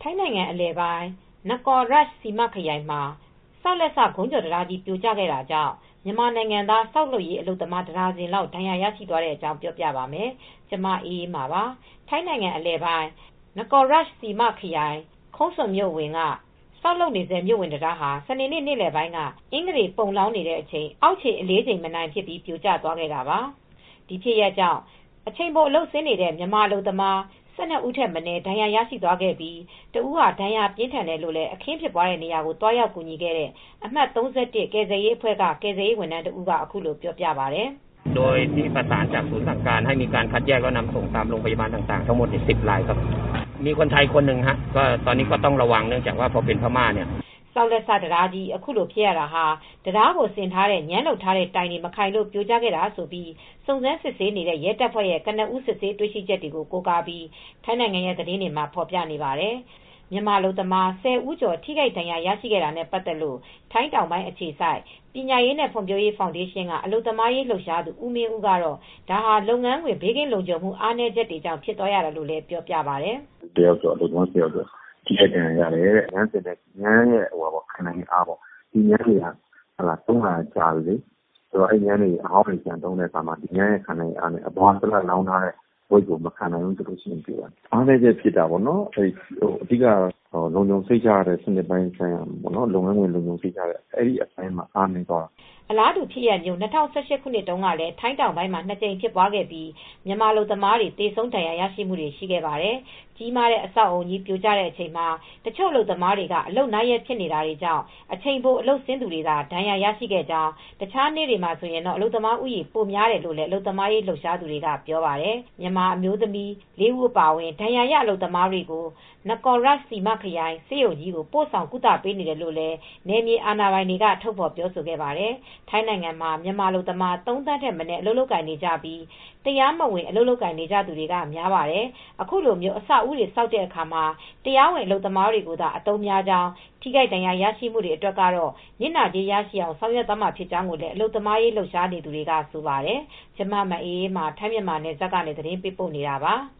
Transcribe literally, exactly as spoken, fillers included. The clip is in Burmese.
ထိုင်းနိုင်ငံအလယ်ပိုင်းနကော်ရတ်စီမခရိုင်မှာဆောက်လက်စခုံးကျော်တံတားကြီးပြိုကျခဲ့တာကြောင့်မြန်မာနိုင်ငံသားဆောက်လုပ်ရေးအလုပ်သမားတဒါဇင်လောက်ဒဏ်ရာရရှိသွားတဲ့အကြောင်းပြောပြပါမယ်။ကျမအေးအေးမာပါ။ထိုင်းနိုင်ငံအလယ်ပိုင်းနကော်ရတ်စီမခရိုင်ခုံးဆွန်မြို့ဝင်ကဆောက်လုပ်နေစေမြို့ဝင်တံတားဟာစနေနေ့နေ့လယ်ပိုင်းကအင်္ဂလိပ်ပုံလောင်းနေတဲ့အချိန်အောက်ခြေအလေးချိန်မနိုင်ဖြစ်ပြီးပြိုကျသွားခဲ့တာပါ။ဒီဖြစ်ရပ်ကြောင့်အချိန်ပိုအလုပ်ဆင်းနေတဲ့မြန်မာအလုပ်သမား၁၂ဦးထက်မနည်းဒဏ်ရာရရှိသွားခဲ့ပြီးတဦးဟာဒဏ်ရာပြင်းထန်တယ်လို့လည်းအခင်းဖြစ်ပွားတဲ့နေရာကိုတွားရောက်ကူညီခဲ့တဲ့အမှတ်၃၁ကယ်ဆယ်ရေးအဖွဲ့ကကယ်ဆယ်ရေးဝန်ထမ်းတဦးကအခုလိုပြောပြပါတယ်။โดยที่ประสานจากศูนย์สั่งการให้มีการคัดแยกแล้วนำส่งตามโรงพยาบาลต่างๆทั้งหมดสิบรายครับมีคนไทยคนหนึ่งฮะก็ตอนนี้ก็ต้องระวังเนื่องจากว่าพอเป็นพม่าเนี่ยဆောက်လက်စတရားကြီးအခုလိုဖြစ်ရတာဟာတရားကိုဆင်ထားတဲ့ညမ်းလုပ်ထားတဲ့တိုင်တွေမခိုင်လို့ပြိုကျခဲ့တာဆိုပြီးစုံစမ်းစစ်ဆေးနေတဲ့ရဲတပ်ဖွဲ့ရဲ့ကနဦးစစ်ဆေးတွေ့ရှိချက်တွေကိုကိုးကားပြီးထိုင်းနိုင်ငံရဲ့သတင်းတွေမှာဖော်ပြနေပါတယ်။မြန်မာလူသမားဆယ်ဦးကျော်ထိခိုက်ဒဏ်ရာရရှိခဲ့တာနဲ့ပတ်သက်လို့ထိုင်းတောင်ပိုင်းအခြေစိုက်ပညာရေးနဲ့ဖွံ့ဖြိုးရေးဖောင်ဒေးရှင်းကအလုပ်သမားရေးလှုပ်ရှားသူဦးမင်းဦးကတော့ဒါဟာလုပ်ငန်းခွင်ဘေးကင်းလုံခြုံမှုအားနည်းချက်တွေကြောင့်ဖြစ်သွားရတယ်လို့လည်းပြောပြပါတယ်။တယောက်ကျော်အလုပ်သမားတယောက်ကျော်ထိခိုက်ဒဏ်ရာရတယ်တဲ့။ငန်းစင်တဲ့ငန်းရဲ့ဟိုပါခံနိုင်အားပေါ့ဒီငန်းတွေကဟလာသုံးလာကြပြီလေဆိုတော့အဲ့ငန်းတွေအဟောင်းတွေပြန်သုံးတဲ့အခါမှာဒီငန်းရဲ့ခံနိုင်အားနဲ့အပေါ်ကလက်လောင်းထားတဲ့ဝိတ်ကိုမခံနိုင်ဘူးဆိုလို့ရှိရင်ပြောတယ်အားနည်းချက်ဖြစ်တာပေါ့နော်အဲ့ဟိုအဓိကလုံခြုံစိတ်ချရတဲ့စနစ်ပိုင်းဆိုင်ရာပေါ့နော်လုပ်ငန်းဝင်လုံခြုံစိတ်ချတဲ့အဲ့ဒီအပိုင်းမှာအားနည်းသွားအလားတူဖြစ်ရမျိုး၂၀၁၈ခုနှစ်တုန်းကလည်းထိုင်းတောင်ပိုင်းမှာနှစ်ကြိမ်ဖြစ်ပွားခဲ့ပြီးမြန်မာလူသမားတွေတေဆုံးဒဏ်ရာရရှိမှုတွေရှိခဲ့ပါတယ်။ကြီးမားတဲ့အဆောက်အုံကြီးပြိုကျတဲ့အချိန်မှာတချို့လူသမားတွေကအလုပ်နားရက်ဖြစ်နေတာတွေကြောင့်အချိန်ပိုအလုပ်ဆင်းသူတွေသာဒဏ်ရာရရှိခဲ့ကြောင်းတခြားနေ့တွေမှာဆိုရင်တော့အလုပ်သမားဥယေပိုများတယ်လို့လည်းအလုပ်သမားရေးလှုပ်ရှားသူတွေကပြောပါတယ်။မြန်မာအမျိုးသမီးလေးဦးအပါအဝင်ဒဏ်ရာရအလုပ်သမားတွေကိုနကော်ရတ်စီမခရိုင်စေယုံကြီးကိုပို့ဆောင်ကုသပေးနေတယ်လို့လည်းနယ်မြေအာဏာပိုင်တွေကထုတ်ဖော်ပြောဆိုခဲ့ပါတယ်။ထိုင်းနိုင်ငံမှာမြန်မာလူသမားသုံးသန်းထက်မနည်းအလုပ်လုပ်ကိုင်နေကြပြီးတရားမဝင်အလုပ်လုပ်ကိုင်နေကြသူတွေကများပါတယ်။အခုလိုမျိုးအဆောက်အဦတွေစောက်တဲ့အခါမှာတရားဝင်အလုပ်သမားတွေကိုသာအသုံးများကြောင်းထိခိုက်ဒဏ်ရာရရှိမှုတွေအတွက်ကတော့နစ်နာကြေးရရှိအောင်ဆောင်ရွက်သွားမှာဖြစ်ကြောင်းကိုလည်းအလုပ်သမားရေးလှုပ်ရှားနေသူတွေကဆိုပါတယ်။ကျမမအေးအေးမှာထိုင်းမြန်မာနယ်စပ်ကနေသတင်းပေးပို့နေတာပါ။